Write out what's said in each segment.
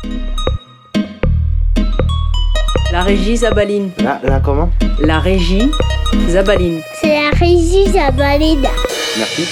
La régie Zabaline. La comment? La régie Zabaline. C'est la régie Zabaline. Merci.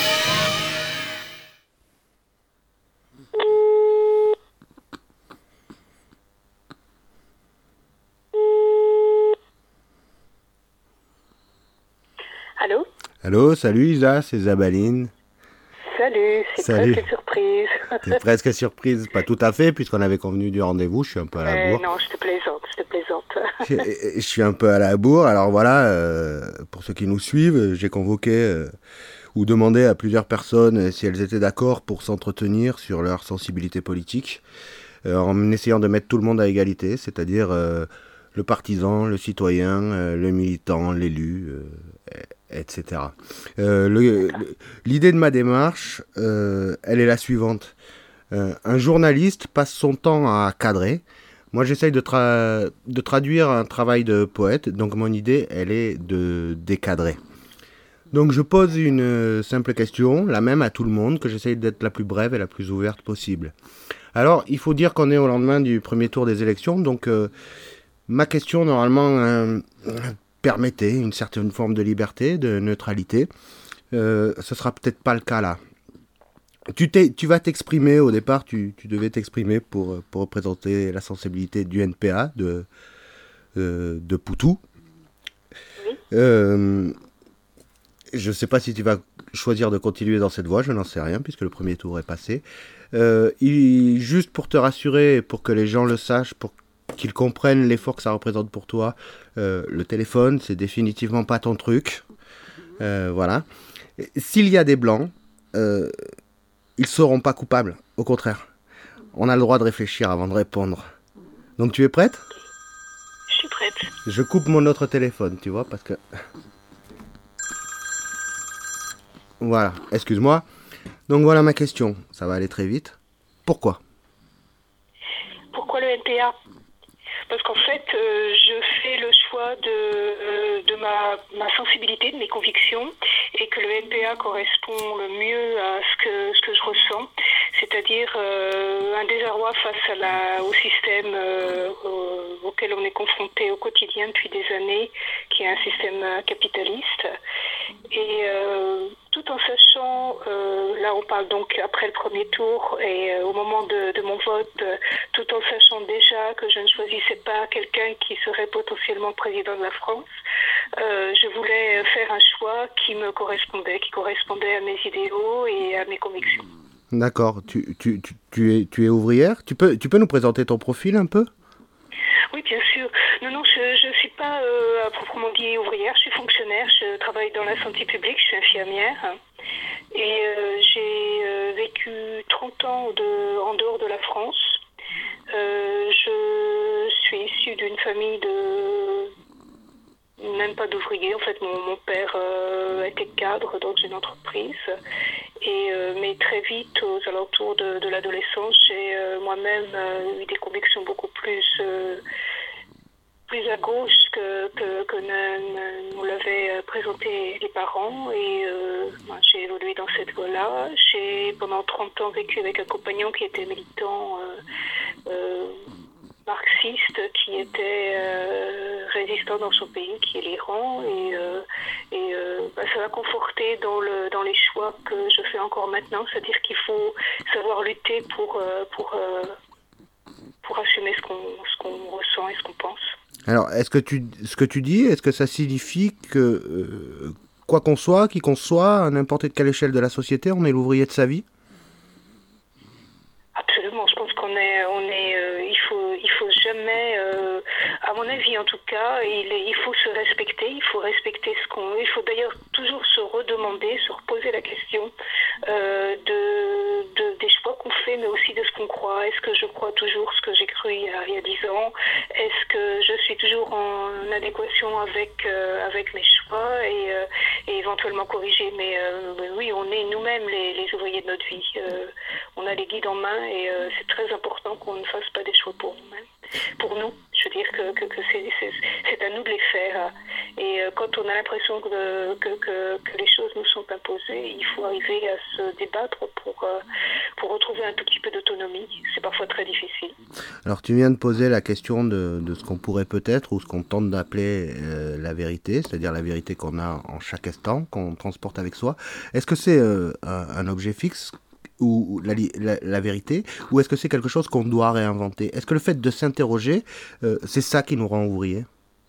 Allô? Allô, salut Isa, c'est Zabaline. Salut, c'est Salut. presque surprise. T'es presque surprise, pas tout à fait, puisqu'on avait convenu du rendez-vous, je suis un peu à la bourre. Non, je te plaisante. Je suis un peu à la bourre, alors voilà, pour ceux qui nous suivent, j'ai convoqué ou demandé à plusieurs personnes si elles étaient d'accord pour s'entretenir sur leur sensibilité politique, en essayant de mettre tout le monde à égalité, c'est-à-dire le partisan, le citoyen, le militant, l'élu, etc. L'idée de ma démarche, elle est la suivante. Un journaliste passe son temps à cadrer. Moi, j'essaye de traduire un travail de poète, donc mon idée, elle est de décadrer. Donc je pose une simple question, la même à tout le monde, que j'essaye d'être la plus brève et la plus ouverte possible. Alors, il faut dire qu'on est au lendemain du premier tour des élections, donc ma question, normalement, permettait une certaine forme de liberté, de neutralité. Ce sera peut-être pas le cas là. Tu vas t'exprimer, au départ, tu devais t'exprimer pour représenter la sensibilité du NPA de Poutou. Oui. Je ne sais pas si tu vas choisir de continuer dans cette voie, je n'en sais rien, puisque le premier tour est passé. Juste pour te rassurer, pour que les gens le sachent, pour qu'ils comprennent l'effort que ça représente pour toi, le téléphone, c'est définitivement pas ton truc. Voilà. S'il y a des blancs... ils ne seront pas coupables, au contraire. On a le droit de réfléchir avant de répondre. Donc tu es prête? Je suis prête. Je coupe mon autre téléphone, tu vois, parce que... Voilà, excuse-moi. Donc voilà ma question, ça va aller très vite. Pourquoi? Pourquoi le NPA? Parce qu'en fait, je fais le choix de ma sensibilité, de mes convictions, et que le NPA correspond le mieux à ce que je ressens, c'est-à-dire un désarroi face au système auquel on est confronté au quotidien depuis des années, qui est un système capitaliste. Et tout en sachant, là on parle donc après le premier tour et au moment de mon vote, tout en sachant déjà que je ne choisissais pas quelqu'un qui serait potentiellement président de la France, je voulais faire un choix qui me correspondait, qui correspondait à mes idéaux et à mes convictions. D'accord, tu es ouvrière? Tu peux nous présenter ton profil un peu? Oui, bien sûr. Non, je ne suis pas à proprement dit ouvrière, je suis fonctionnaire, je travaille dans la santé publique, je suis infirmière. Et j'ai vécu 30 ans en dehors de la France. Je suis issue d'une famille même pas d'ouvriers. En fait, mon père était cadre dans une entreprise. Mais très vite, aux alentours de l'adolescence, j'ai moi-même eu des convictions beaucoup plus à gauche que nous l'avaient présenté les parents. Et j'ai évolué dans cette voie-là. J'ai pendant 30 ans vécu avec un compagnon qui était militant marxiste, qui était résistant dans son pays, qui est l'Iran, et ça m'a conforté dans les choix que je fais encore maintenant, c'est-à-dire qu'il faut savoir lutter pour assumer ce qu'on ressent et ce qu'on pense. Alors, ce que tu dis, est-ce que ça signifie que, quoi qu'on soit, qui qu'on soit, à n'importe quelle échelle de la société, on est l'ouvrier de sa vie? Absolument, je pense il faut jamais, à mon avis en tout cas, il faut se respecter, il faut respecter il faut d'ailleurs toujours se redemander, se reposer la question des choix qu'on fait, mais aussi de ce qu'on croit. Est-ce que je crois toujours ce que j'ai cru il y a 10 ans? Est-ce que je suis toujours en adéquation avec mes choix et éventuellement corriger? Mais oui, on est nous-mêmes les ouvriers de notre vie. On a les guides en main et c'est très important qu'on ne fasse pas des choix pour nous-mêmes. Pour nous, je veux dire que c'est à nous de les faire. Et quand on a l'impression que les choses nous sont imposées, il faut arriver à se débattre pour retrouver un tout petit peu d'autonomie. C'est parfois très difficile. Alors tu viens de poser la question de ce qu'on pourrait peut-être ou ce qu'on tente d'appeler la vérité, c'est-à-dire la vérité qu'on a en chaque instant, qu'on transporte avec soi. Est-ce que c'est un objet fixe ou la vérité, ou est-ce que c'est quelque chose qu'on doit réinventer? Est-ce que le fait de s'interroger, c'est ça qui nous rend ouvriers?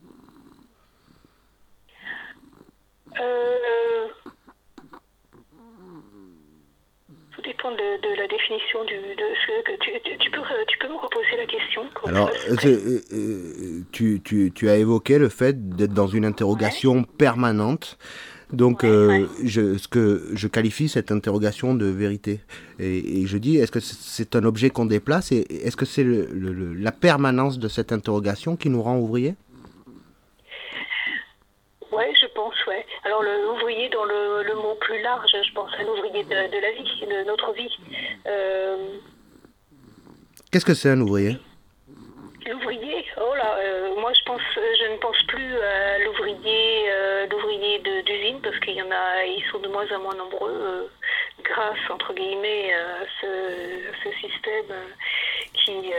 Tout dépend de la définition de ce que tu peux me reposer la question. Alors, tu as évoqué le fait d'être dans une interrogation permanente. Donc, ce que je qualifie cette interrogation de vérité. Et je dis, est-ce que c'est un objet qu'on déplace et est-ce que c'est la permanence de cette interrogation qui nous rend ouvriers? Ouais, je pense, ouais. Alors l'ouvrier dans le mot plus large, je pense à l'ouvrier de la vie, de notre vie. Qu'est-ce que c'est un ouvrier? L'ouvrier, oh là, moi je ne pense plus à l'ouvrier d'usine parce ils sont de moins en moins nombreux grâce entre guillemets à ce système qui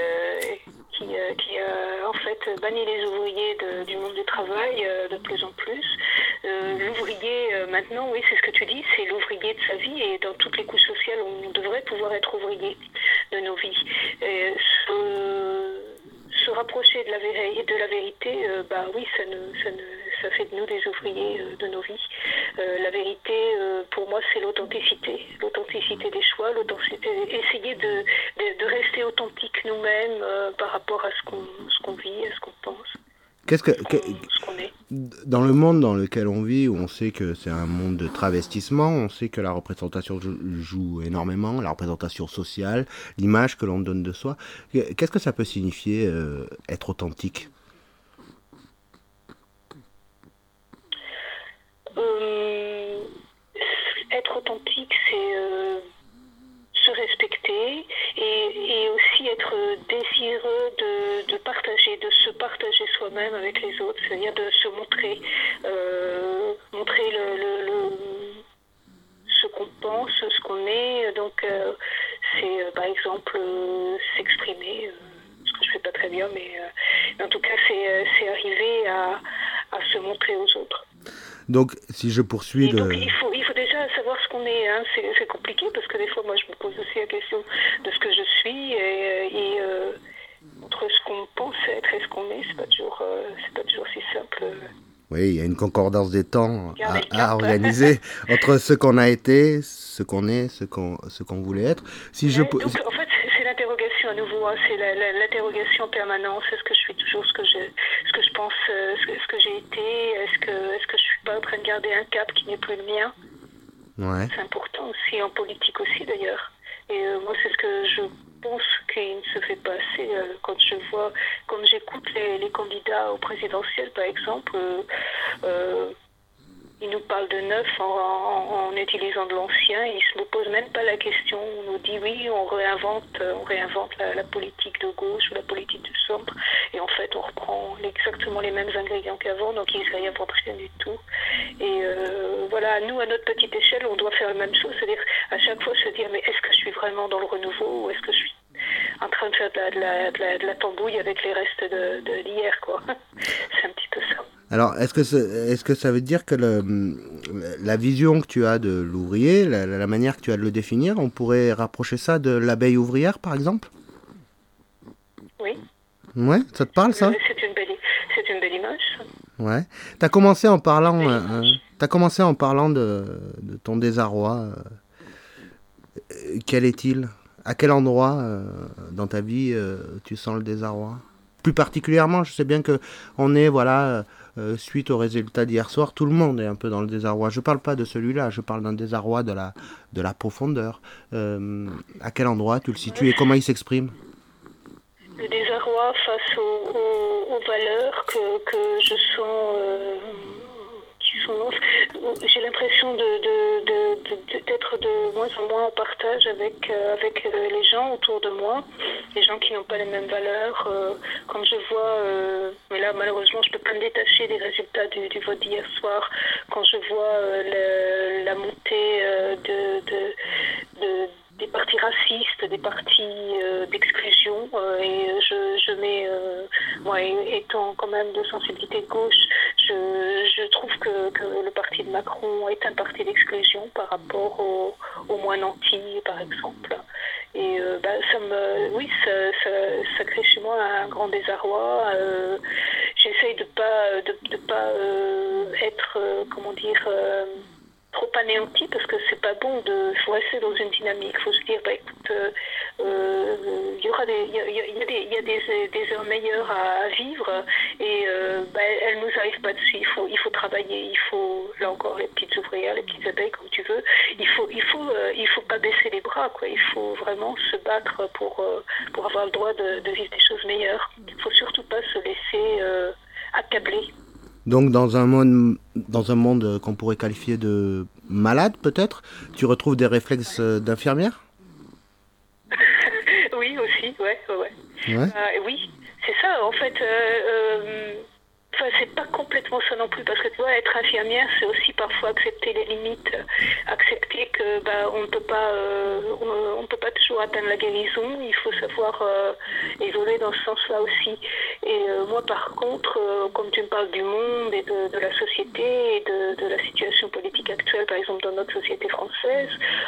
en fait bannit les ouvriers du monde du travail de plus en plus. L'ouvrier maintenant, oui, c'est ce que tu dis, c'est l'ouvrier de sa vie et dans toutes les couches sociales, on devrait pouvoir être ouvrier de nos vies. Se rapprocher de la vérité, bah oui, ça fait de nous des ouvriers de nos vies. La vérité, pour moi, c'est l'authenticité des choix, essayer de rester authentique nous-mêmes par rapport à ce qu'on vit, à ce qu'on pense. Ce qu'on est. Dans le monde dans lequel on vit, où on sait que c'est un monde de travestissement, on sait que la représentation joue énormément, la représentation sociale, l'image que l'on donne de soi. Qu'est-ce que ça peut signifier être authentique? Être authentique, c'est se respecter et aussi être désireux de partager, de se partager soi-même avec les autres, c'est-à-dire de se montrer, montrer ce qu'on pense, ce qu'on est. Donc c'est par exemple s'exprimer, ce que je fais pas très bien, mais en tout cas c'est arriver à se montrer aux autres. Donc, si je poursuis donc, il faut déjà savoir ce qu'on est. Hein. C'est compliqué parce que des fois, moi, je me pose aussi la question de ce que je suis et entre ce qu'on pense être et ce qu'on est, c'est pas toujours si simple. Oui, il y a une concordance des temps à organiser entre ce qu'on a été, ce qu'on est, ce qu'on voulait être. Donc, en fait, c'est l'interrogation à nouveau. Hein. C'est l'interrogation permanente. Est-ce que je suis toujours ce que je pense, ce que j'ai été? Est-ce que je suis pas en train de garder un cap qui n'est plus le mien? Ouais. C'est important aussi, en politique aussi d'ailleurs. Et moi, c'est ce que je pense qu'il ne se fait pas assez quand j'écoute les candidats au présidentiel, par exemple. Ils nous parlent de neuf en utilisant de l'ancien. Ils ne nous posent même pas la question. On nous dit oui, on réinvente la politique de gauche ou la politique du centre. Et en fait, on reprend exactement les mêmes ingrédients qu'avant, donc ils ne réinventent rien du tout. Et voilà, nous, à notre petite échelle, on doit faire la même chose. C'est-à-dire, à chaque fois, se dire, mais est-ce que je suis vraiment dans le renouveau ou est-ce que je suis en train de faire de la tambouille avec les restes d'hier, quoi. C'est un petit peu ça. Alors, est-ce que ça veut dire que la vision que tu as de l'ouvrier, la manière que tu as de le définir, on pourrait rapprocher ça de l'abeille ouvrière, par exemple? Oui. Ouais, ça te parle, ça? C'est une belle image, ça. Ouais. T'as commencé en parlant de ton désarroi. Quel est-il? À quel endroit dans ta vie tu sens le désarroi? Plus particulièrement, je sais bien que on est, voilà, suite aux résultats d'hier soir, tout le monde est un peu dans le désarroi. Je parle pas de celui-là, je parle d'un désarroi de la profondeur. À quel endroit tu le situes et comment il s'exprime? Le désarroi face aux valeurs que je sens qui sont... J'ai l'impression d'être de moins en moins en partage avec les gens autour de moi, les gens qui n'ont pas les mêmes valeurs. Quand je vois, mais là malheureusement je ne peux pas me détacher des résultats du vote d'hier soir, quand je vois la montée des partis racistes, des partis d'exclusion, et mais moi, étant quand même de sensibilité de gauche, je trouve que le parti de Macron est un parti d'exclusion par rapport aux moins nantis, par exemple. Et ça crée chez moi un grand désarroi. J'essaye de pas être, trop anéanti, parce que c'est pas bon. Faut rester dans une dynamique. Faut se dire, écoute, il y a des heures meilleures à vivre, et elles nous arrivent pas dessus. Il faut travailler. Il faut, là encore, les petites ouvrières, les petites abeilles, comme tu veux. Il faut pas baisser les bras, quoi. Il faut vraiment se battre pour avoir le droit de vivre des choses meilleures. Il faut surtout pas se laisser accabler. Donc dans un monde qu'on pourrait qualifier de malade peut-être, tu retrouves des réflexes d'infirmière ? Oui, aussi, ouais. Ouais. Oui, c'est ça, en fait. C'est pas complètement ça non plus, parce que tu vois, être infirmière, c'est aussi parfois accepter les limites, accepter que on ne peut pas toujours atteindre la guérison. Il faut savoir évoluer dans ce sens-là aussi. Et moi, par contre, comme tu me parles du monde et de la société et de la situation politique actuelle, par exemple dans notre société française,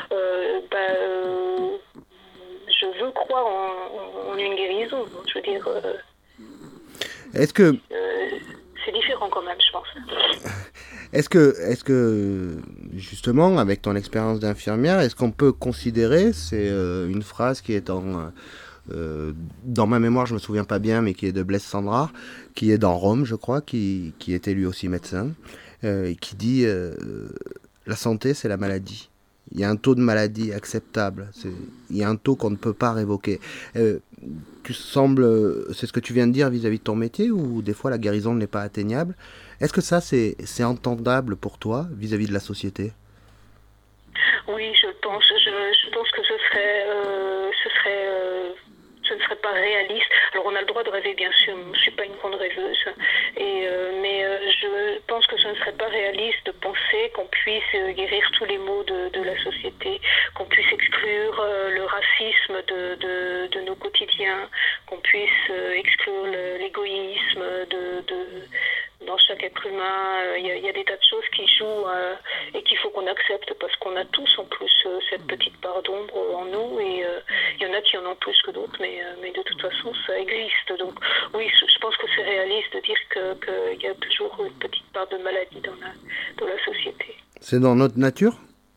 je veux croire en une guérison. Je veux dire. Est-ce que c'est différent quand même, je pense. Est-ce que justement, avec ton expérience d'infirmière, est-ce qu'on peut considérer, c'est une phrase qui est dans ma mémoire, je me souviens pas bien, mais qui est de Blaise Cendrars, qui est dans Rome, je crois, qui était lui aussi médecin, qui dit la santé, c'est la maladie. Il y a un taux de maladie acceptable. Il y a un taux qu'on ne peut pas révoquer. C'est ce que tu viens de dire vis-à-vis de ton métier, ou des fois la guérison n'est pas atteignable. Est-ce que ça, c'est entendable pour toi vis-à-vis de la société ? Oui, je pense. Je pense que ce ne serait pas réaliste. Alors, on a le droit de rêver, bien sûr. Je ne suis pas une grande rêveuse. Mais je pense que ce ne serait pas réaliste de penser qu'on puisse guérir tous les maux de la société, qu'on puisse exclure le racisme de nos quotidiens, qu'on puisse exclure l'égoïsme dans chaque être humain. Il y a des tas de choses qui jouent et qu'il faut qu'on accepte, parce qu'on a tous en plus cette petite part d'ombre en nous, et il y en a qui en ont plus que d'autres, mais de toute façon ça existe. Donc oui, je pense que c'est réaliste de dire qu'il y a toujours une petite part de maladie dans la société. C'est dans notre nature ?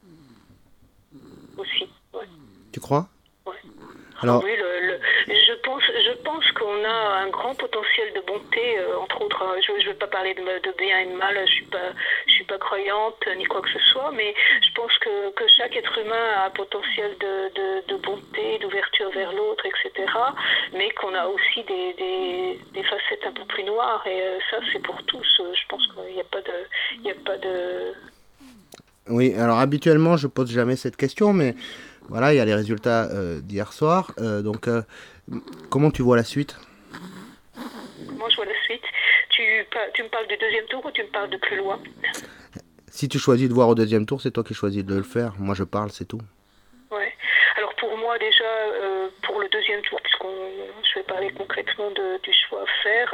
Aussi, ouais. Tu crois ? Ouais. Alors... Oui, je pense qu'on a un grand potentiel de bonté, entre autres. Je ne veux pas parler de bien et de mal, je suis pas croyante ni quoi que ce soit, mais je pense que chaque être humain a un potentiel de bonté, d'ouverture vers l'autre, etc. Mais qu'on a aussi des facettes un peu plus noires, et ça c'est pour tous. Je pense qu'il n'y a pas de... Oui, alors habituellement je pose jamais cette question, mais voilà, il y a les résultats d'hier soir. Donc, comment tu vois la suite ? Comment je vois la suite ? Tu me parles du deuxième tour ou tu me parles de plus loin ? Si tu choisis de voir au deuxième tour, c'est toi qui choisis de le faire. Moi, je parle, c'est tout. Ouais. Alors pour moi déjà, pour le deuxième tour, je vais parler concrètement du choix à faire,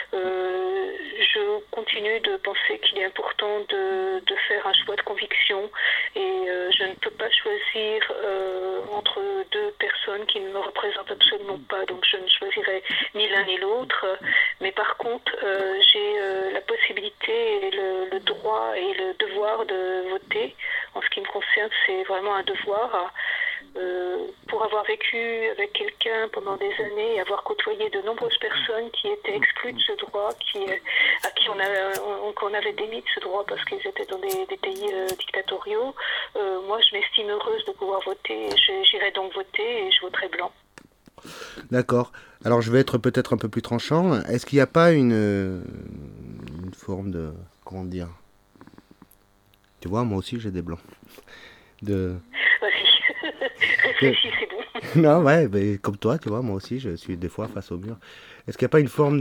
je continue de penser qu'il est important de faire un choix de conviction, et je ne peux pas choisir entre deux personnes qui ne me représentent absolument pas, donc je ne choisirai ni l'un ni l'autre, mais par contre j'ai la possibilité et le droit et le devoir de voter. En ce qui me concerne, c'est vraiment un devoir. Pour avoir vécu avec quelqu'un pendant des années et avoir côtoyé de nombreuses personnes qui étaient exclues de ce droit, à qui on avait démis de ce droit parce qu'ils étaient dans des pays dictatoriaux, moi je m'estime heureuse de pouvoir voter. J'irai donc voter et je voterai blanc. D'accord. Alors je vais être peut-être un peu plus tranchant. Est-ce qu'il n'y a pas une forme de... Comment dire ? Tu vois, moi aussi j'ai des blancs. Vas-y, réfléchis, c'est bon. Non, ouais, mais comme toi, tu vois, moi aussi je suis des fois face au mur. Est-ce qu'il n'y a pas une forme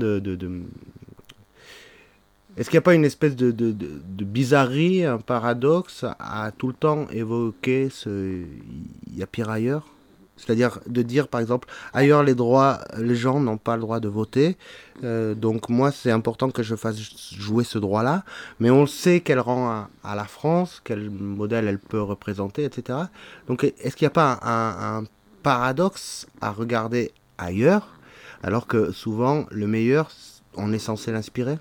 Est-ce qu'il n'y a pas une espèce de bizarrerie, un paradoxe à tout le temps évoquer il y a pire ailleurs ? C'est-à-dire de dire, par exemple, ailleurs les gens n'ont pas le droit de voter, donc moi c'est important que je fasse jouer ce droit-là, mais on sait qu'elle rend à la France, quel modèle elle peut représenter, etc. Donc est-ce qu'il n'y a pas un paradoxe à regarder ailleurs, alors que souvent le meilleur, on est censé l'inspirer?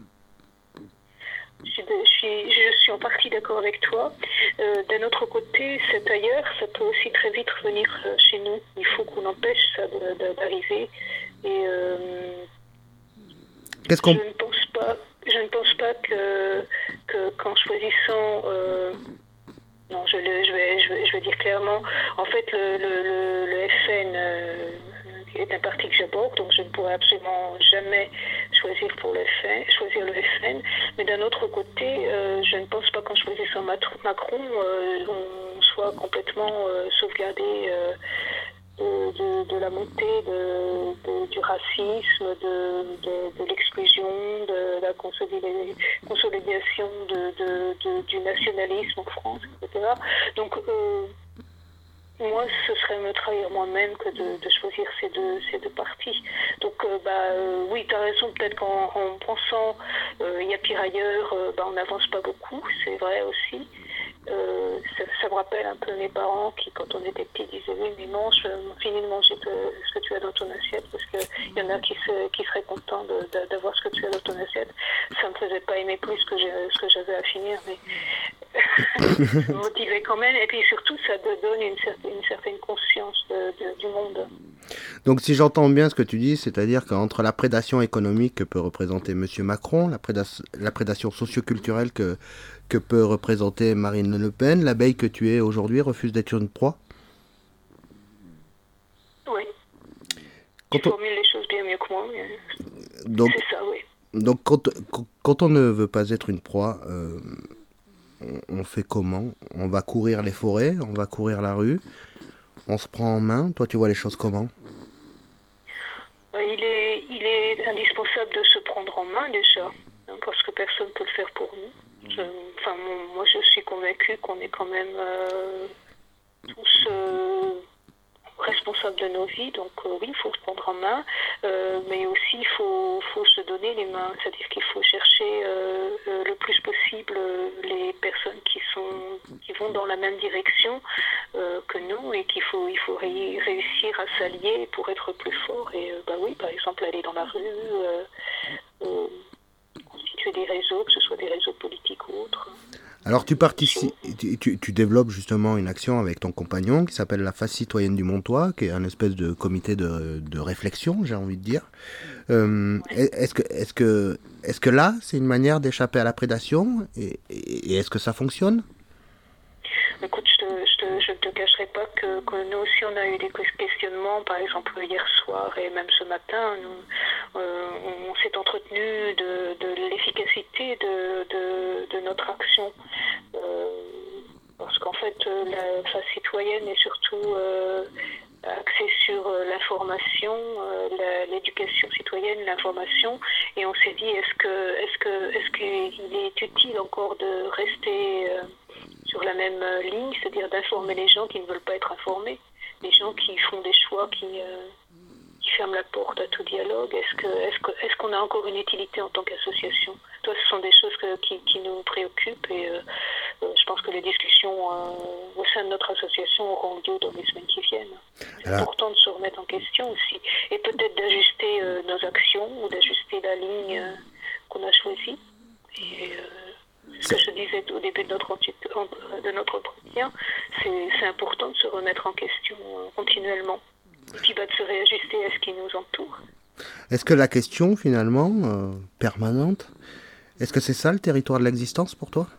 Je suis en partie d'accord avec toi. D'un autre côté, cet ailleurs, ça peut aussi très vite revenir chez nous. Il faut qu'on empêche ça d'arriver. Et Qu'est-ce qu'on... je ne pense pas que qu'en choisissant, non, je vais dire clairement, en fait, le FN est un parti que j'aborde, donc je ne pourrais absolument jamais choisir le FN. Mais d'un autre côté, je ne pense pas qu'en choisissant Macron, on soit complètement sauvegardé de la montée du racisme, de l'exclusion, de la consolidation du nationalisme en France, etc. Donc, moi, ce serait me trahir moi-même que de choisir ces deux partis. Donc, oui, tu as raison, peut-être qu'en pensant il y a pire ailleurs, on n'avance pas beaucoup, c'est vrai aussi. Ça me rappelle un peu mes parents qui, quand on était petits, disaient oui, mais mange, finis de manger ce que tu as dans ton assiette, parce qu'il y en a qui seraient contents d'avoir ce que tu as dans ton assiette. Ça ne me faisait pas aimer plus ce que j'avais à finir, mais ça me motivait quand même. Et puis surtout, ça te donne une certaine conscience du monde. Donc si j'entends bien ce que tu dis, c'est-à-dire qu'entre la prédation économique que peut représenter M. Macron, la prédation socioculturelle que peut représenter Marine Le Pen, l'abeille que tu es aujourd'hui refuse d'être une proie? Oui. Tu formules les choses bien mieux que moi, mais donc, c'est ça, oui. Donc quand on ne veut pas être une proie, on fait comment? On va courir les forêts, on va courir la rue, on se prend en main. Toi, tu vois les choses comment? Il est indispensable de se prendre en main déjà, hein, parce que personne ne peut le faire pour nous. Moi, je suis convaincue qu'on est quand même tous responsables de nos vies, donc oui, il faut se prendre en main, mais aussi il faut se donner les mains, c'est-à-dire qu'il faut chercher le plus possible les personnes qui vont dans la même direction que nous, et qu'il faut réussir à s'allier pour être plus fort. Et oui, par exemple, aller dans la rue, constituer des réseaux, que ce soit des réseaux politiques ou autres. Alors tu développes justement une action avec ton compagnon qui s'appelle la Face citoyenne du Montois, qui est un espèce de comité de réflexion, j'ai envie de dire. Est-ce que là, c'est une manière d'échapper à la prédation, et est-ce que ça fonctionne? Écoute, je ne te cacherai pas que nous aussi on a eu des questionnements, par exemple hier soir et même ce matin, on s'est entretenu de l'efficacité de notre action. Parce qu'en fait, la Face citoyenne est surtout axée sur l'information, l'éducation citoyenne, l'information, et on s'est dit est-ce qu'il est utile encore de rester sur la même ligne, c'est-à-dire d'informer les gens qui ne veulent pas être informés, les gens qui font des choix qui ferment la porte à tout dialogue. Est-ce qu'on a encore une utilité en tant qu'association? Toi, ce sont des choses qui nous préoccupent, et je pense que les discussions au sein de notre association auront lieu dans les semaines qui viennent. C'est important de se remettre en question aussi, et peut-être d'ajuster nos actions ou d'ajuster la ligne qu'on a choisie. Et ce que je disais au début de notre entretien, c'est important de se remettre en question continuellement, et puis de se réajuster à ce qui nous entoure. Est-ce que la question, finalement, permanente, est-ce que c'est ça le territoire de l'existence pour toi?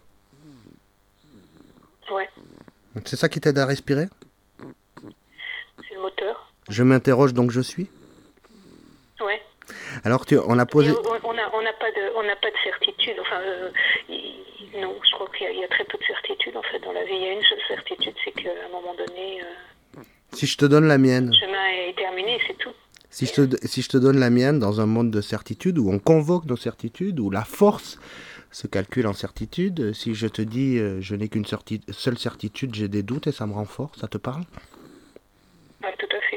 Ouais. C'est ça qui t'aide à respirer? C'est le moteur. Je m'interroge, donc je suis? Ouais. Alors on a posé... On n'a pas de certitude. Enfin, non, je crois qu'il y a très peu de certitude en fait dans la vie. Il y a une seule certitude, c'est qu'à un moment donné, si je te donne la mienne, le chemin est terminé, c'est tout. Si je te donne la mienne dans un monde de certitude, où on convoque nos certitudes, où la force se calcule en certitude, si je te dis je n'ai qu'une seule certitude, j'ai des doutes et ça me rend fort, ça te parle? Ouais, tout à fait.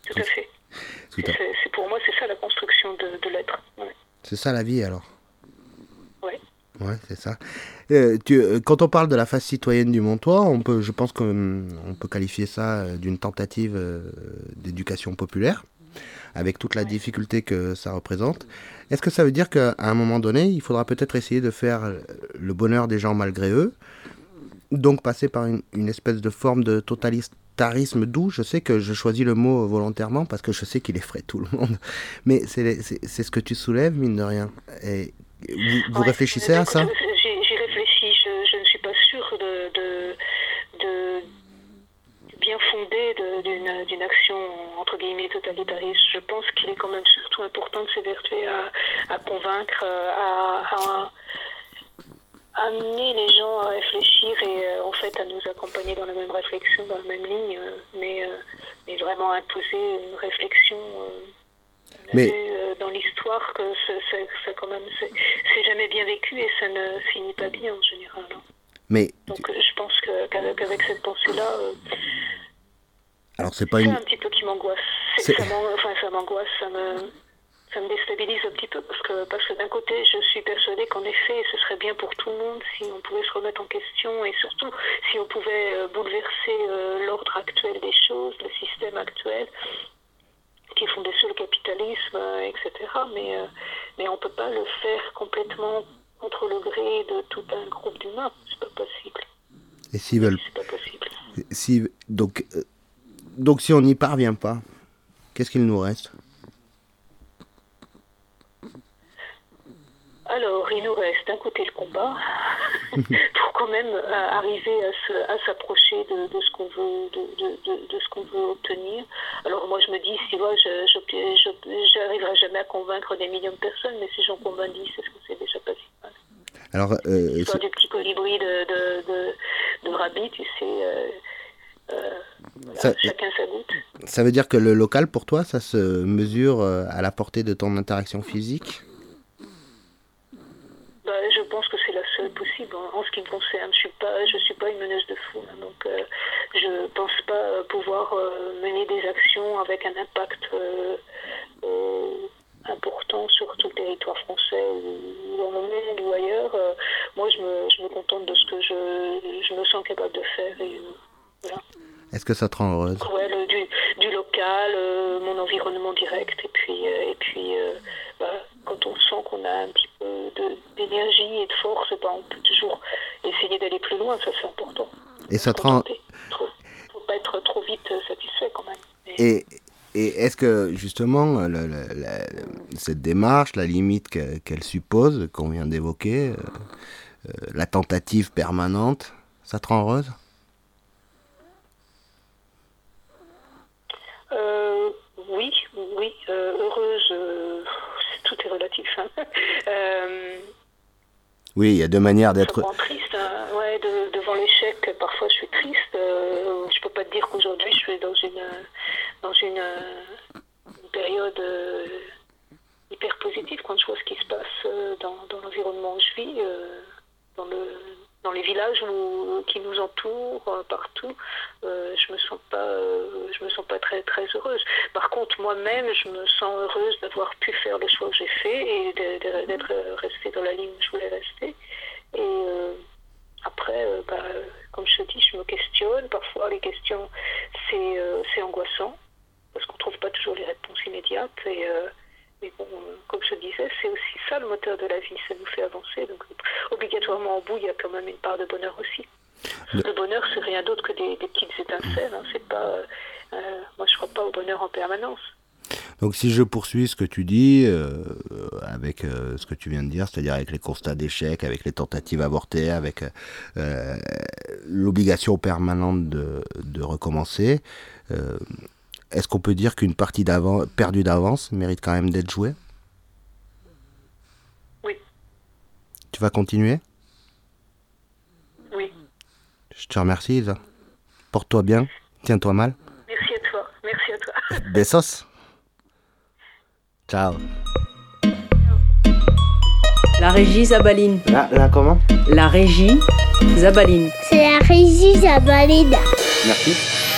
Tout à fait. Tout à- C'est pour moi, c'est ça la construction de l'être. Ouais. C'est ça la vie alors. Ouais. Ouais, c'est ça. Quand on parle de la phase citoyenne du Montois, je pense qu'on peut qualifier ça d'une tentative d'éducation populaire, avec toute la difficulté que ça représente. Est-ce que ça veut dire qu'à un moment donné, il faudra peut-être essayer de faire le bonheur des gens malgré eux, donc passer par une espèce de forme de totalitarisme doux? Je sais que je choisis le mot volontairement parce que je sais qu'il effraie tout le monde, mais c'est ce que tu soulèves, mine de rien. Et vous réfléchissez à ça? J'y réfléchis. Je ne suis pas sûre de bien fondé d'une action entre guillemets totalitariste. Je pense qu'il est quand même surtout important de s'évertuer à convaincre, à amener les gens à réfléchir et en fait à nous accompagner dans la même réflexion, dans la même ligne, mais vraiment imposer une réflexion. On a vu dans l'histoire que ça quand même c'est jamais bien vécu et ça ne finit pas bien en général. Mais donc je pense qu'avec cette pensée-là, alors c'est pas un une... petit peu qui m'angoisse. Ça m'angoisse, ça me déstabilise un petit peu parce que d'un côté, je suis persuadée qu'en effet, ce serait bien pour tout le monde si on pouvait se remettre en question et surtout si on pouvait bouleverser l'ordre actuel des choses, le système actuel qui est fondé sur le capitalisme, etc. Mais on ne peut pas le faire complètement contre le gré de tout un groupe d'humains. C'est pas possible. Et s'ils veulent... C'est pas possible. Donc si on n'y parvient pas, qu'est-ce qu'il nous reste? Alors, il nous reste d'un côté le combat pour quand même arriver à s'approcher de ce qu'on veut, de ce qu'on veut obtenir. Alors moi je me dis, si moi j'arriverai jamais à convaincre des millions de personnes, mais si j'en convainc 10, est-ce que c'est déjà pas si mal? Alors, l'histoire du petit colibri de Rabi, tu sais, voilà, chacun sa goutte. Ça veut dire que le local pour toi, ça se mesure à la portée de ton interaction physique? Je pense que c'est la seule possible en ce qui me concerne. Je suis pas une meneuse de foule, donc je pense pas pouvoir mener des actions avec un impact important sur tout le territoire français ou dans le monde ou ailleurs. Moi, je me contente de ce que je me sens capable de faire. Et, voilà. Est-ce que ça te rend heureuse? Ouais, du local, mon environnement direct, et puis quand on sent qu'on a un petit peu d'énergie et de force, on peut toujours essayer d'aller plus loin, ça c'est important. Et ça te rend... Faut pas être trop vite satisfait quand même. Et est-ce que justement cette démarche, la limite qu'elle suppose, qu'on vient d'évoquer, la tentative permanente, ça te rend heureuse? Oui, heureuse, tout est relatif. Hein. Oui, il y a deux manières d'être... Je me rends triste, hein. Ouais, devant l'échec, parfois je suis triste. Je peux pas te dire qu'aujourd'hui je suis dans une période hyper positive quand je vois ce qui se passe dans l'environnement où je vis, dans les villages qui nous entourent, partout. Je me sens pas très très heureuse. Par contre, moi-même, je me sens heureuse d'avoir pu faire le choix que j'ai fait et d'être restée dans la ligne où je voulais rester. Et après, comme je te dis, je me questionne. Parfois, les questions, c'est angoissant parce qu'on trouve pas toujours les réponses immédiates. Mais bon, comme je disais, c'est aussi ça le moteur de la vie, ça nous fait avancer. Donc, obligatoirement, au bout, il y a quand même une part de bonheur aussi. Le bonheur, c'est rien d'autre que des petites étincelles. Hein. C'est pas, moi, je crois pas au bonheur en permanence. Donc, si je poursuis ce que tu dis, avec ce que tu viens de dire, c'est-à-dire avec les constats d'échec, avec les tentatives avortées, avec l'obligation permanente de recommencer, est-ce qu'on peut dire qu'une partie perdue d'avance mérite quand même d'être jouée? Oui. Tu vas continuer? Oui. Je te remercie, Isa. Porte-toi bien. Tiens-toi mal. Merci à toi. Merci à toi. Besos. Ciao. La régie Zabaline. Là, comment? La régie Zabaline. C'est la régie Zabaline. Merci.